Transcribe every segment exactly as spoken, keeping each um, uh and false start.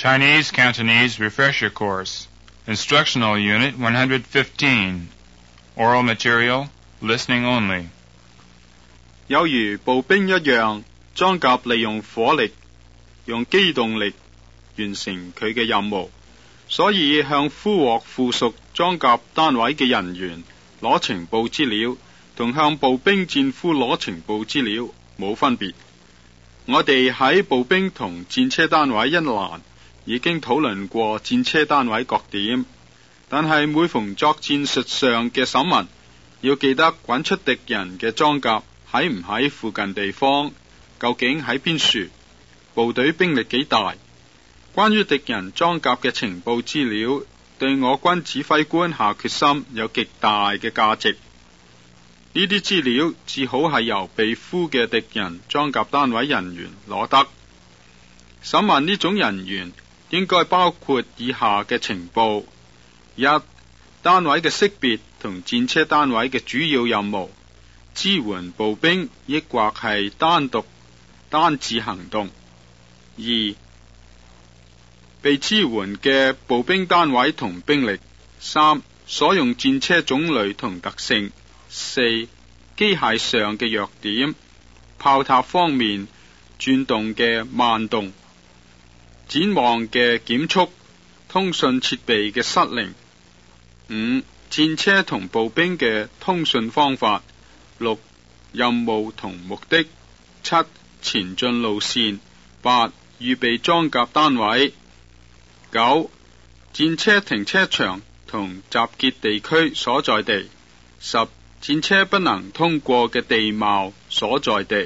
Chinese Cantonese Refresher Course, Instructional Unit one hundred fifteen, Oral Material, Listening Only. 有如步兵一樣，裝甲利用火力、用機動力完成佢嘅任務，所以向俘獲附屬裝甲單位嘅人員攞情報資料，同向步兵戰俘攞情報資料冇分別。我哋喺步兵同戰車單位一欄已經討論過戰車單位各點，但係每逢作戰術上嘅審問，要記得揾出敵人嘅裝甲喺唔喺附近地方，究竟喺邊處，部隊兵力幾大。關於敵人裝甲嘅情報資料，對我軍指揮官下決心有極大嘅價值。呢啲資料至好係由被俘嘅敵人裝甲單位人員攞得。審問呢種人員應該包括以下嘅情報：一、單位嘅識別同戰車單位嘅主要任務，支援步兵抑或係單獨單自行動；二、被支援嘅步兵單位同兵力；三、所用戰車種類同特性；四、機械上嘅弱點，炮塔方面轉動嘅慢動，展望嘅減速，通訊設備嘅失靈；五、戰車同步兵嘅通訊方法；六、任務同目的；七、前進路線；八、預備裝甲單位；九、戰車停車場同集結地區所在地；十、戰車不能通過嘅地貌所在地。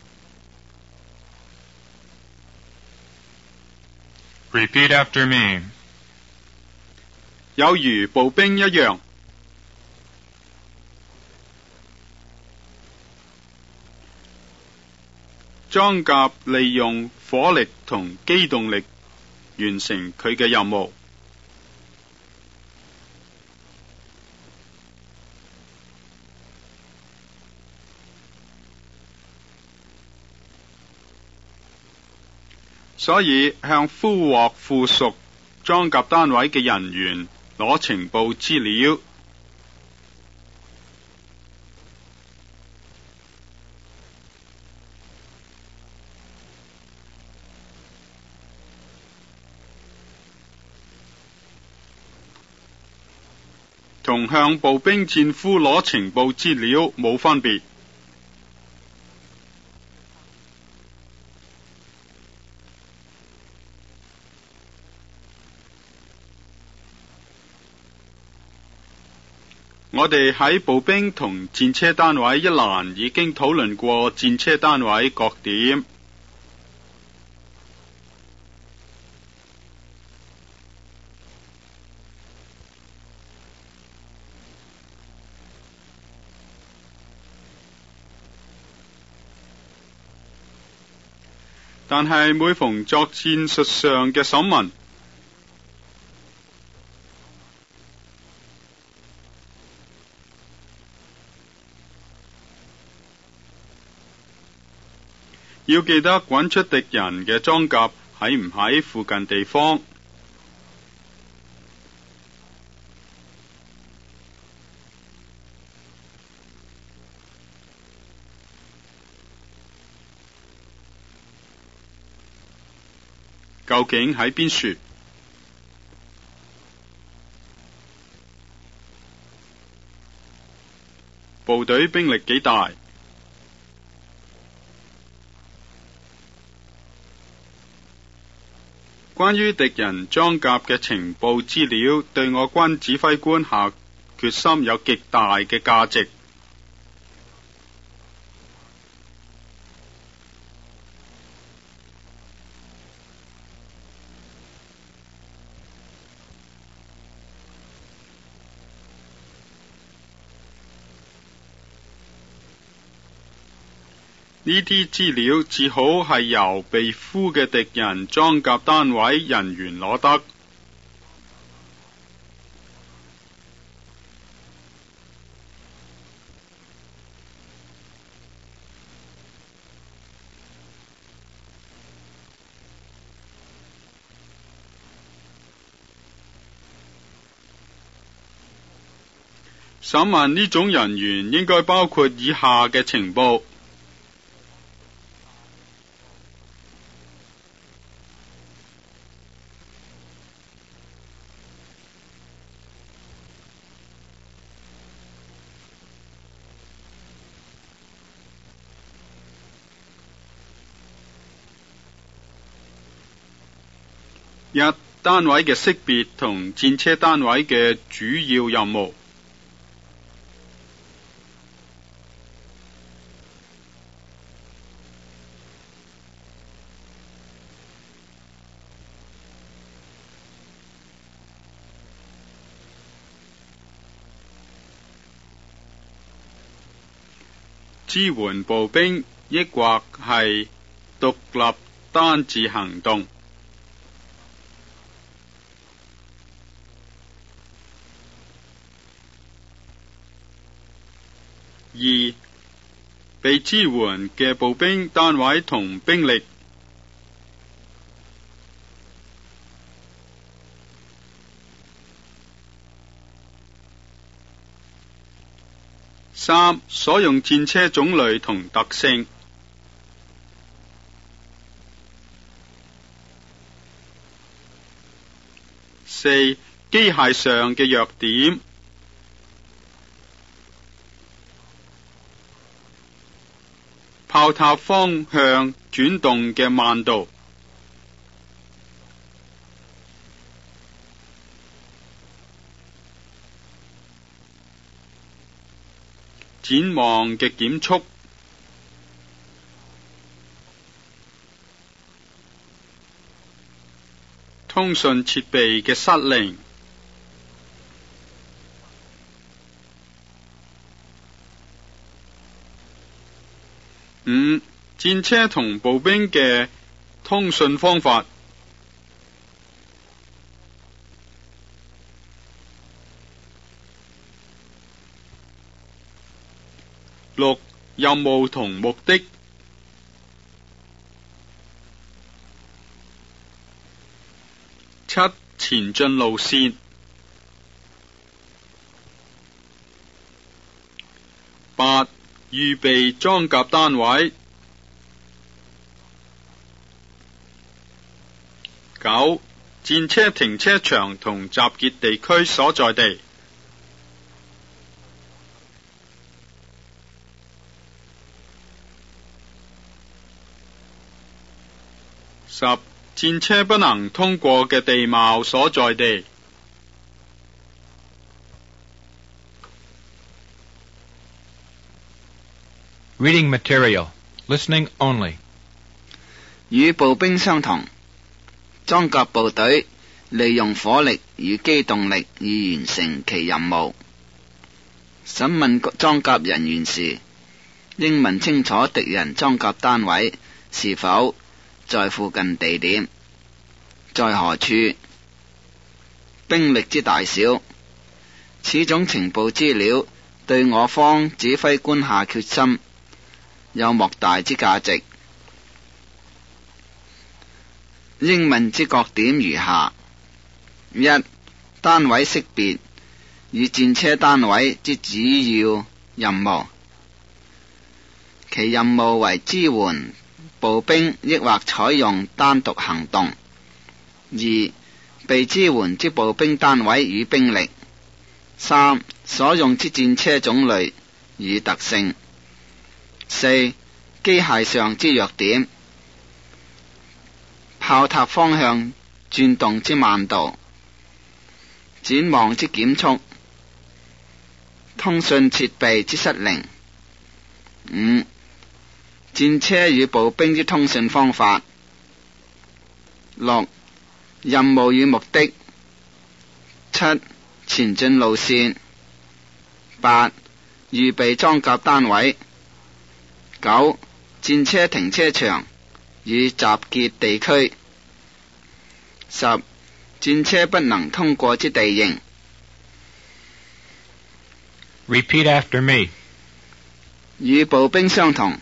Repeat after me. 有如步兵一樣，裝甲利用火力同機動力完成佢嘅任務。所以向俘獲附屬裝甲單位嘅人員攞情報資料，同向步兵戰俘攞情報資料冇分別。我哋喺步兵同戰車單位一欄已經討論過戰車單位各點。但係每逢作戰術上嘅審問，要記得揾出敵人嘅裝甲喺唔喺附近地方。究竟喺邊處？部隊兵力幾大？關於敵人裝甲嘅情報資料，對我軍指揮官下決心有極大嘅價值。呢啲資料至好係由被俘嘅敵人裝甲單位人員攞得。 審問呢種人員應該包括以下嘅情報：一、單位嘅識別同戰車單位嘅主要任務。支援步兵，抑或係獨立單自行動。二、被支援嘅步兵單位同兵力。三、所用戰車種類同特性。四、機械上嘅弱點。炮塔方向轉動嘅慢度。展望嘅減速。通訊設備嘅失靈。五、戰車同步兵嘅通訊方法。六、任務同目的。七、前進路線。八、預備裝甲單位。九、戰車停車場同集結地區所在地。十、戰車不能通過嘅地貌所在地。 Reading material. Listening only. 與步兵相同，裝甲部隊利用火力與機動力以完成其任務。審問裝甲人員時，應問清楚敵人裝甲單位是否在附近地點，在何處，兵力之大小。此種情報資料對我方指揮官下決心有莫大之價值。應問之各點如下：一、單位識別與戰車單位之主要任務，其任務為支援步兵，抑或採用單獨行動。二、被支援之步兵單位與兵力。三、所用之戰車種類與特性。四、機械上之弱點。炮塔方向轉動之慢度。展望之減速。通訊設備之失靈。五、戰車與步兵之通訊方法。六、任務與目的。七、前進路線。八、預備裝甲單位。九、戰車停車場與集結地區。十、戰車不能通過之地形。 Repeat after me. 與步兵相同，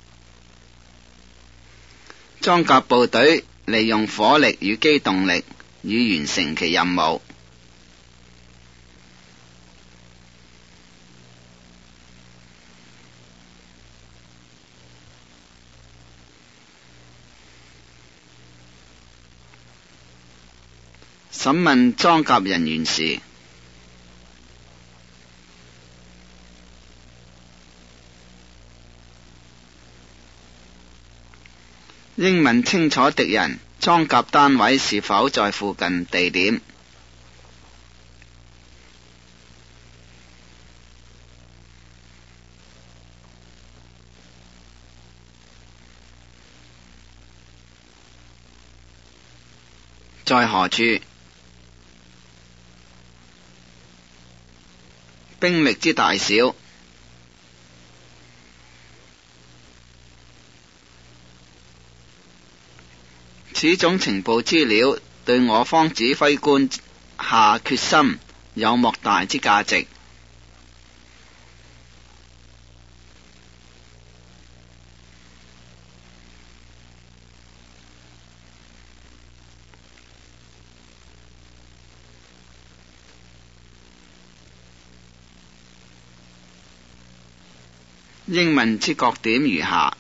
裝甲部隊利用火力與機動力以完成其任務。審問裝甲人員時，應問清楚敵人裝甲單位是否在附近地點。在何處？兵力之大小。此種情報資料對我方指揮官下決心有莫大之價值。應問之各點如下：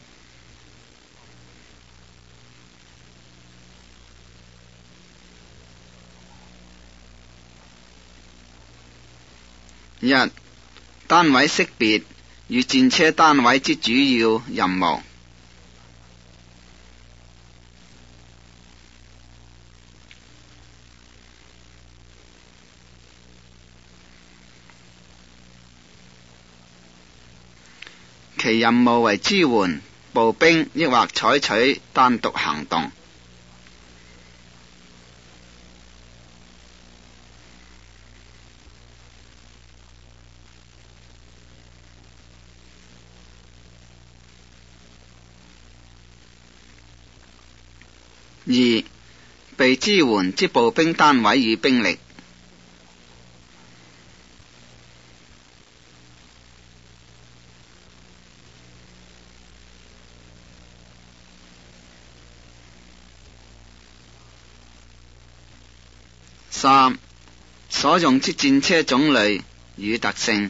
一、單位識別與戰車單位之主要任務。其任務為支援步兵，抑或採取單獨行動。二、被支援之步兵單位與兵力。三、所用之戰車種類與特性。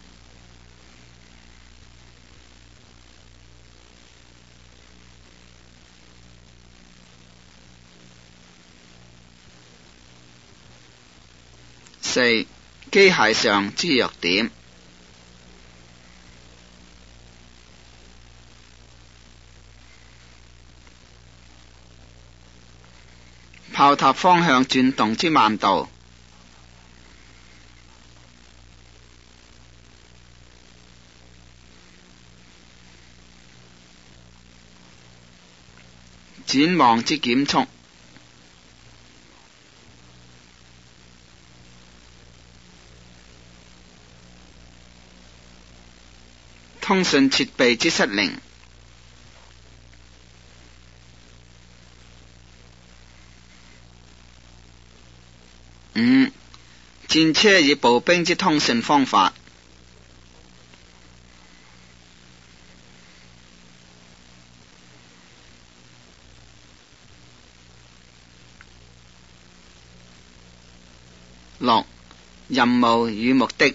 四、機械上之弱點。炮塔方向轉動之慢度。展望之減速。通訊設備之失靈。五、戰車與步兵之通訊方法。六、任務與目的。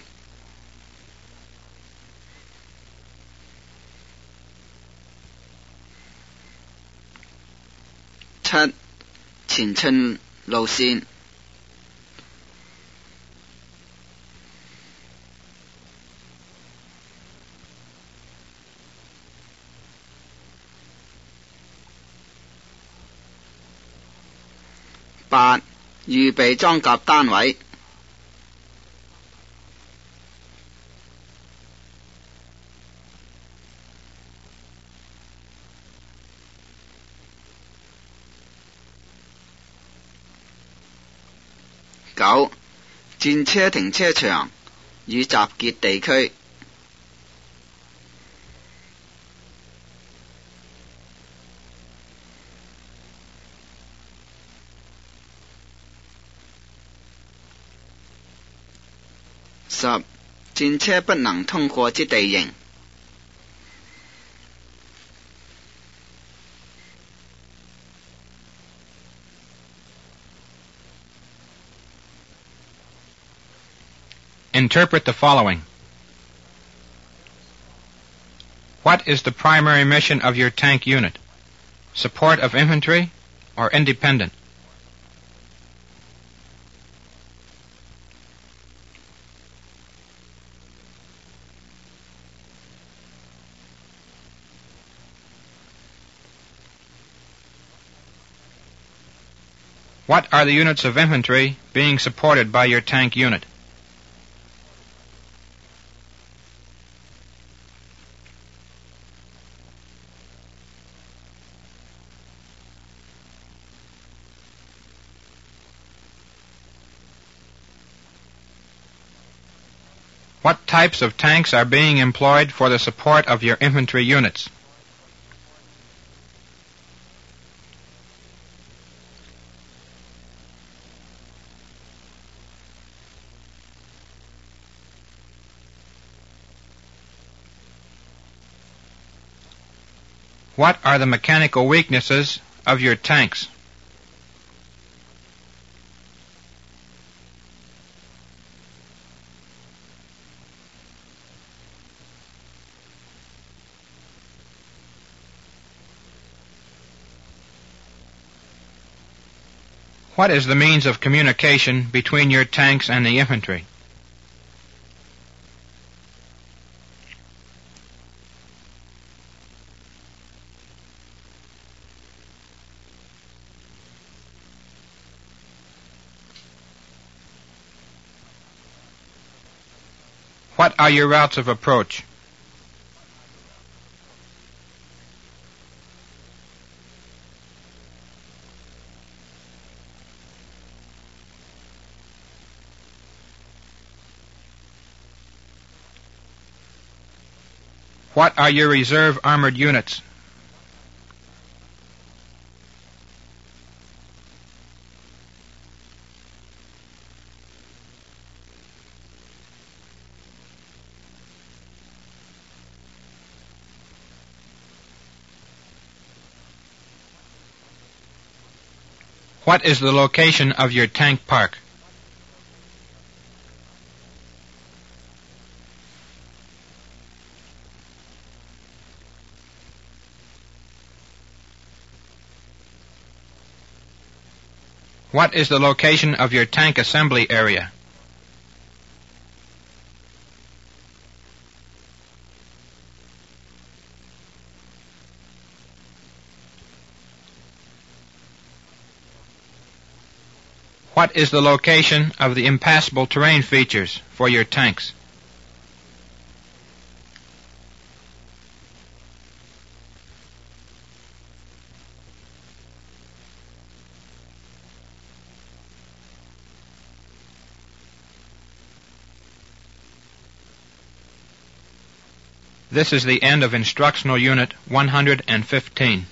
七、前進路線。八、預備裝甲單位。九、戰車停車場與集結地區。十、戰車不能通過之地形。 Interpret the following. What is the primary mission of your tank unit? Support of infantry or independent? What are the units of infantry being supported by your tank unit? What types of tanks are being employed for the support of your infantry units? What are the mechanical weaknesses of your tanks? What is the means of communication between your tanks and the infantry? What are your routes of approach? What are your reserve armored units? What is the location of your tank park? What is the location of your tank assembly area? What is the location of the impassable terrain features for your tanks? This is the end of Instructional Unit one hundred fifteen.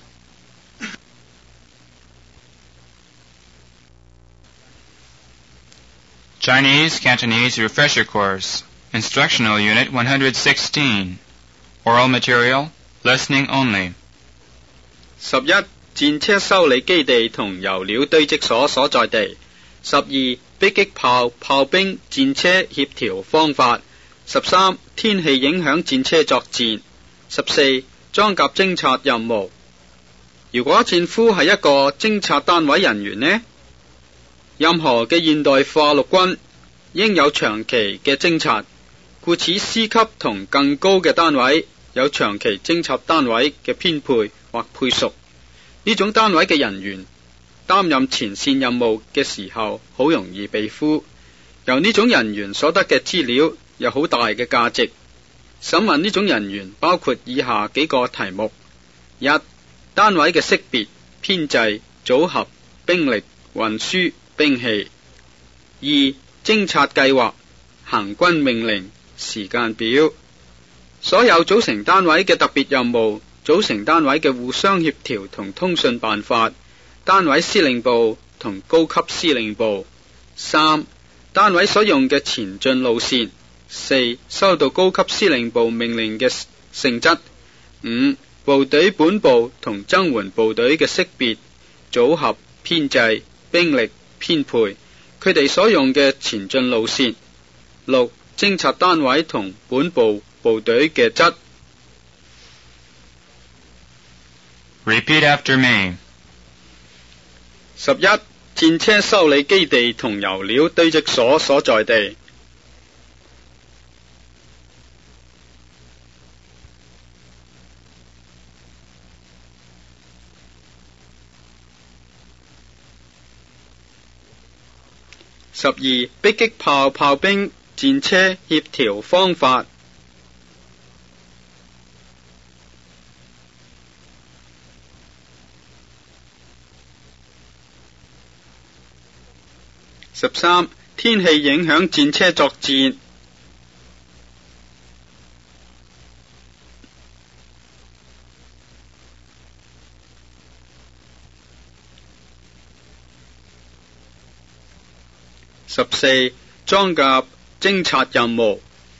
Chinese Cantonese Refresher Course, Instructional Unit one hundred sixteen. Oral Material, Listening Only. 十一戰車修理基地同油料堆積所所在地。十二迫擊炮炮兵戰車協調方法。十三天氣影響戰車作戰。十四裝甲偵察任務。如果戰俘係一個偵察單位人員呢？任何嘅現代化陸軍應有長期嘅偵察，故此 C 級同更高嘅單位有長期偵察單位嘅編配或配屬。呢種單位嘅人員擔任前線任務嘅時候，好容易被俘。由呢種人員所得嘅資料有好大嘅價值。審問呢種人員包括以下幾個題目：一、單位嘅識別、編制、組合、兵力、運輸、兵器；二、偵察計劃、行軍命令、時間表；所有組成單位嘅特別任務、組成單位嘅互相協調同通訊辦法、單位司令部同高級司令部；三、單位所用嘅前進路線；四、收到高級司令部命令嘅性質；五、部隊本部同增援部隊嘅識別、組合、編制、兵力、編配，佢哋所用嘅前進路線；六、 偵察單位同本部部隊嘅質。 Repeat after me. 十一、戰車修理基地同油料堆積所所在地。十二、迫擊炮炮兵戰車協調方法。十三、天氣影響戰車作戰。十四、裝甲偵察任務。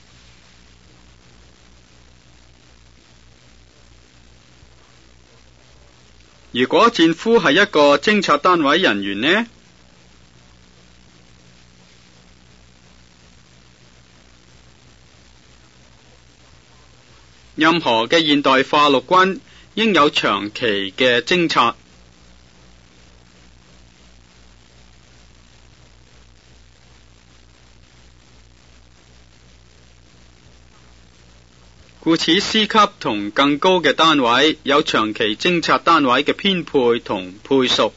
如果戰俘係一個偵察單位人員呢？任何嘅現代化陸軍應有長期嘅偵察。故此 C 級同更高嘅單位有長期偵察單位嘅編配同配屬。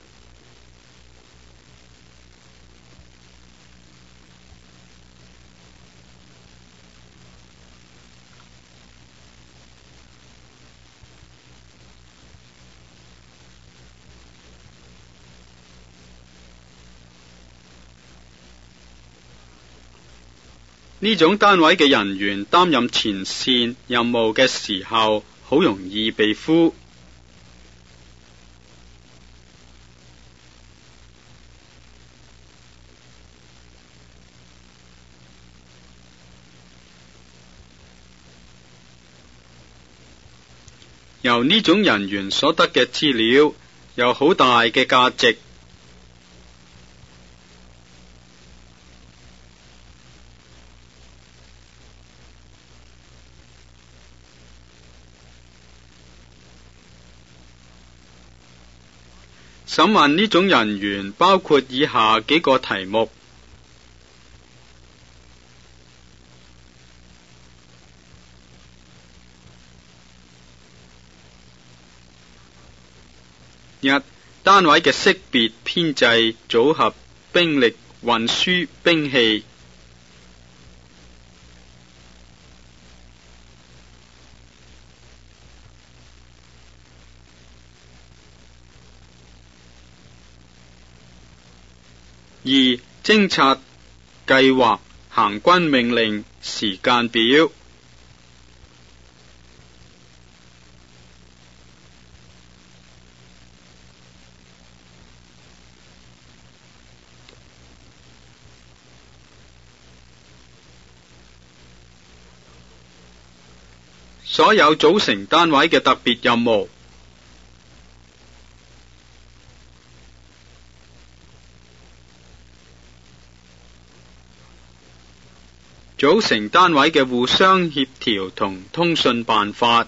呢種單位嘅人員擔任前線任務嘅時候，好容易被俘。由呢種人員所得嘅資料有好大嘅價值。審問呢種人員包括以下幾個題目：一、單位嘅識別、編制、組合、兵力、運輸、兵器；二、偵察計劃、行軍命令、時間表；所有組成單位嘅特別任務。組成單位嘅互相協調同通訊辦法。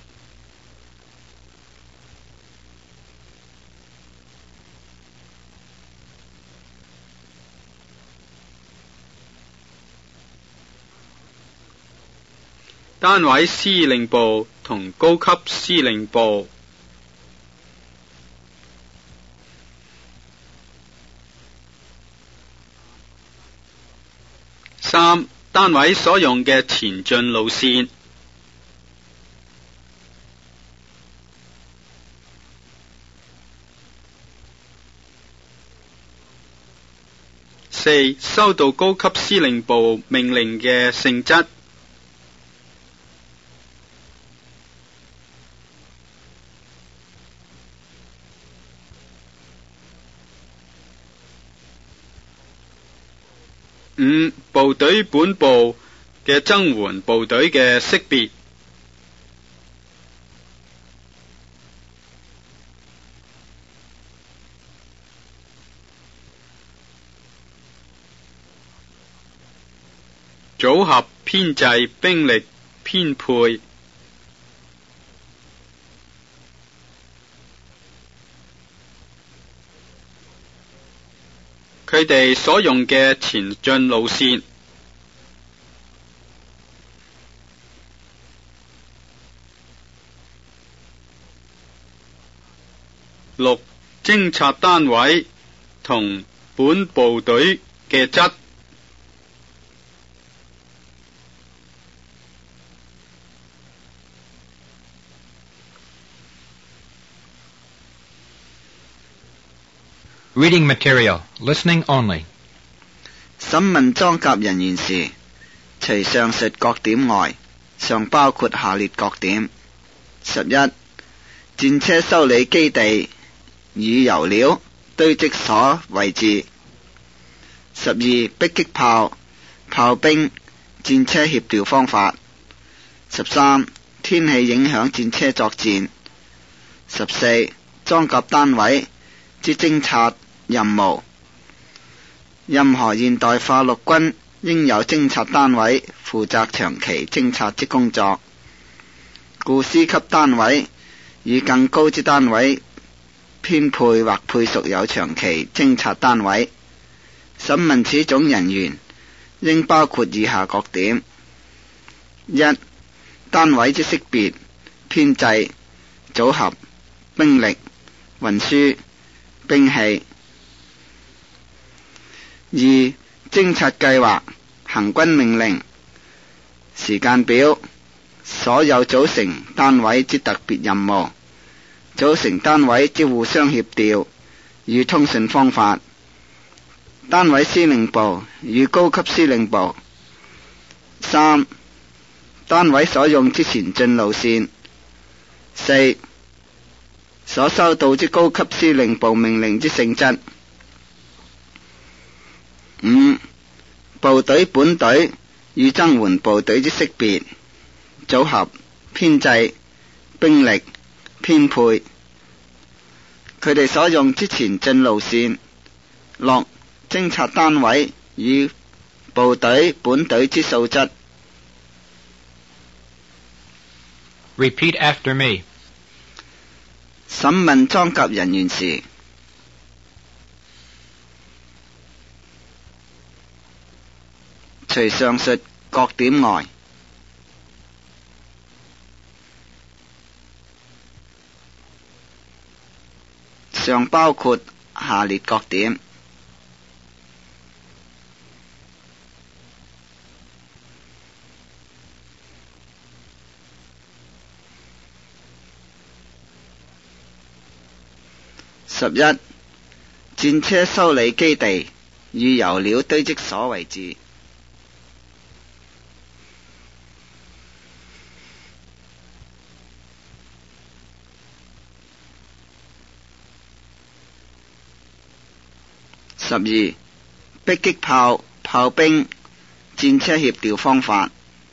單位司令部同高級司令部。三、單位所用嘅前進路線。四、收到高級司令部命令嘅性質。五、部隊本部嘅增援部隊嘅識別。 組合、編制、兵力、編配。佢哋所用嘅前進路線。六、偵察單位同本部隊嘅質。 Reading material. Listening only. 審問裝甲人員時，除上述各點外，尚包括下列各點：十一、戰車修理基地與油料堆積所位置；十二、迫擊炮、炮兵、戰車協調方法；十三、天氣影響戰車作戰；十四、裝甲單位之偵察任務。任何現代化陸軍應有偵察單位負責長期偵察之工作，故師級單位與更高之單位編配或配屬有長期偵察單位。審問此種人員應包括以下各點：一、單位之識別、編制、組合、兵力、運輸、兵器；二、偵察計劃、行軍命令、時間表、所有組成單位之特別任務、組成單位之互相協調與通訊方法、單位司令部與高級司令部；三、單位所用之前進路線；四、所收到之高級司令部命令之性質；五、部隊本隊與增援部隊之識別、組合、編制、兵力、編配，佢哋所用之前進路線；六、偵察單位與部隊本隊之素質。 Repeat after me. 審問裝甲人員時，除上述各點外，尚包括下列各點：十一、戰車修理基地與油料堆積所位置；十二、迫擊炮、炮兵、戰車協調方法；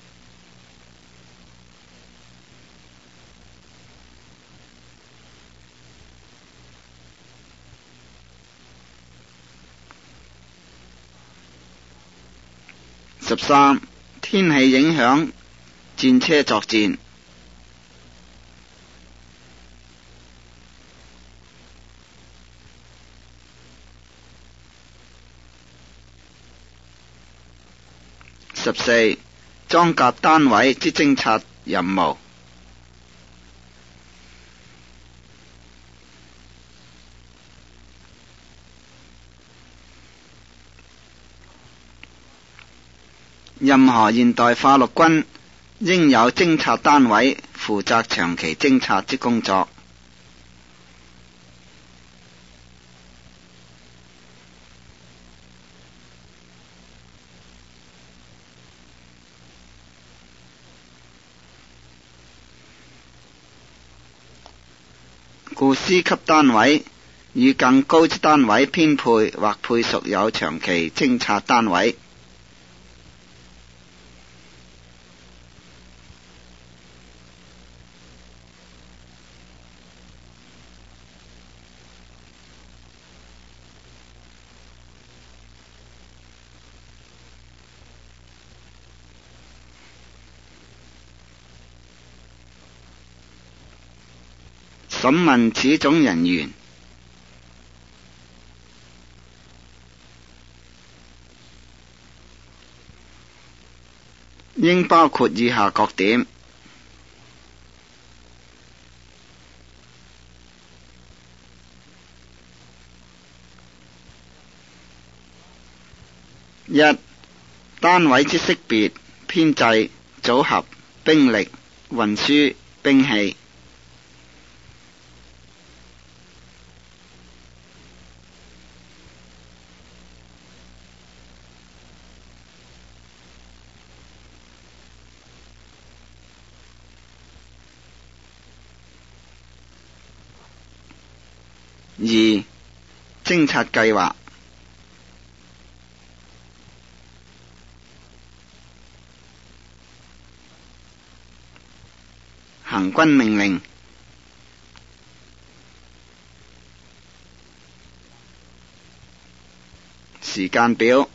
十三、天氣影響戰車作戰；十四、裝甲單位之偵察任務；任何現代化陸軍應有偵察單位負責長期偵察之工作，故師級單位與更高之單位編配或配屬有長期偵察單位。 審問此種人員，應包括以下各點：一、單位之識別、編制、組合、兵力、運輸、兵器；二、偵察計劃、行軍命令、時間表、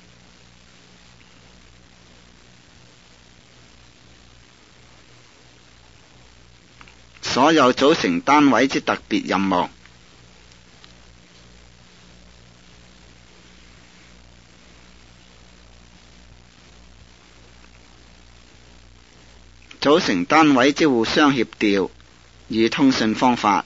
所有組成單位之特別任務。組成單位之互相協調與通訊方法。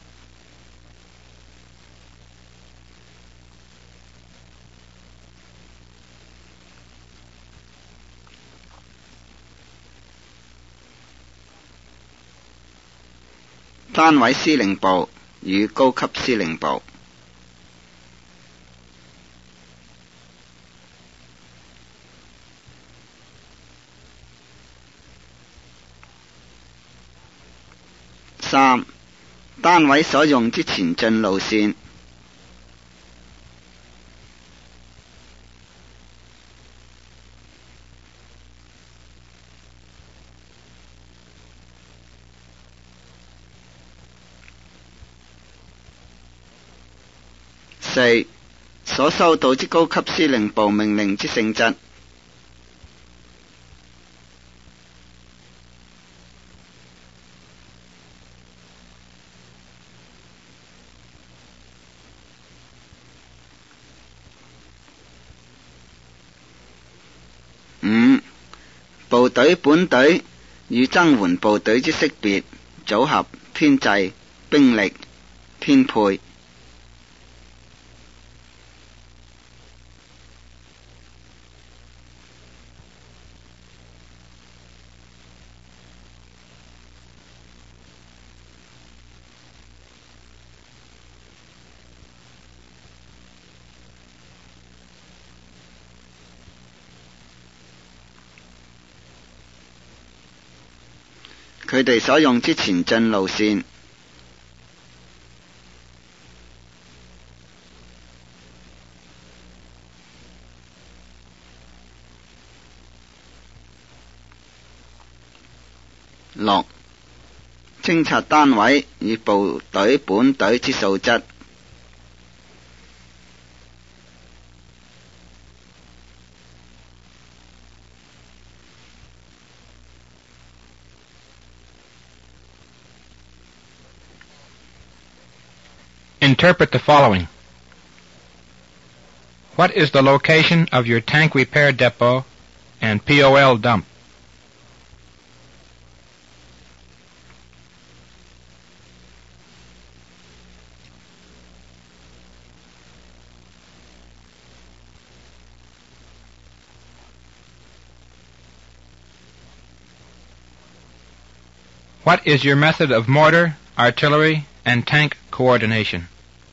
單位司令部與高級司令部。三、單位所用之前進路線。四、所收到之高級司令部命令之性質。五、部隊本隊與增援部隊之識別、組合、編制、兵力、編配。佢哋所用之前進路線。六、偵察單位與部隊本隊之素質。 Interpret the following. What is the location of your tank repair depot and P O L dump? What is your method of mortar, artillery, and tank coordination?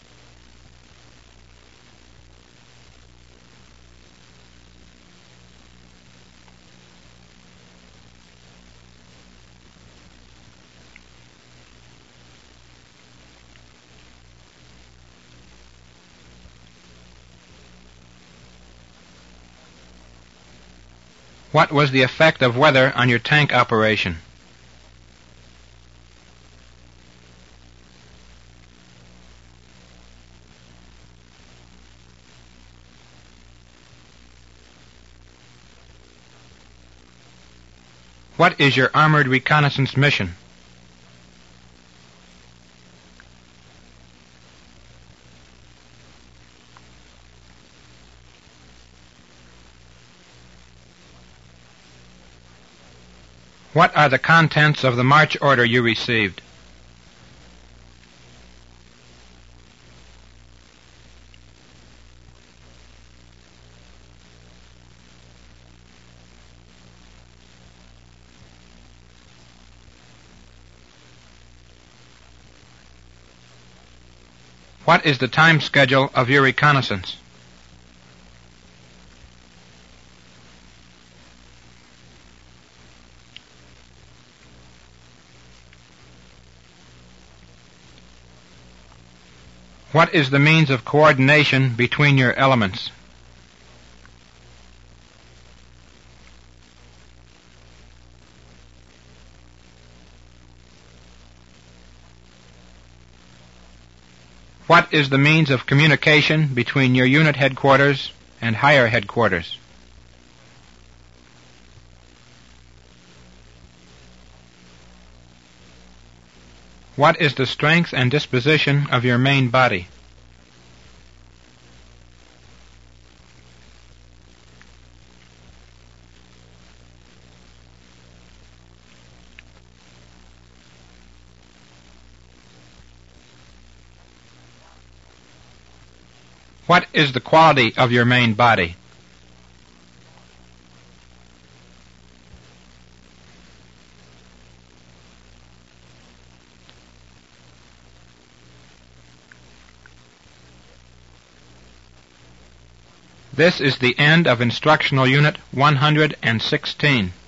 What was the effect of weather on your tank operation? What is your armored reconnaissance mission? What are the contents of the march order you received? What is the time schedule of your reconnaissance? What is the means of coordination between your elements? What is the means of communication between your unit headquarters and higher headquarters? What is the strength and disposition of your main body? What is the quality of your main body? This is the end of Instructional Unit one hundred sixteen.